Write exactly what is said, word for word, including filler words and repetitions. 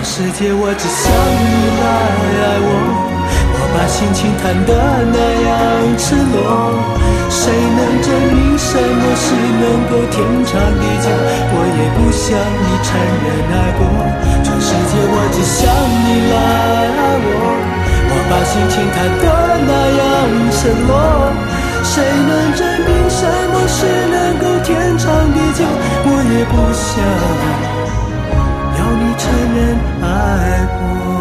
世界我只想你来爱我，我把心情弹得那样赤裸，谁能证明什么是能够天长地久？我也不想你承认爱过，全世界我只想你来爱我，我把心情弹得那样赤裸，谁能证明什么是能够天长地久？我也不想要你承认爱我。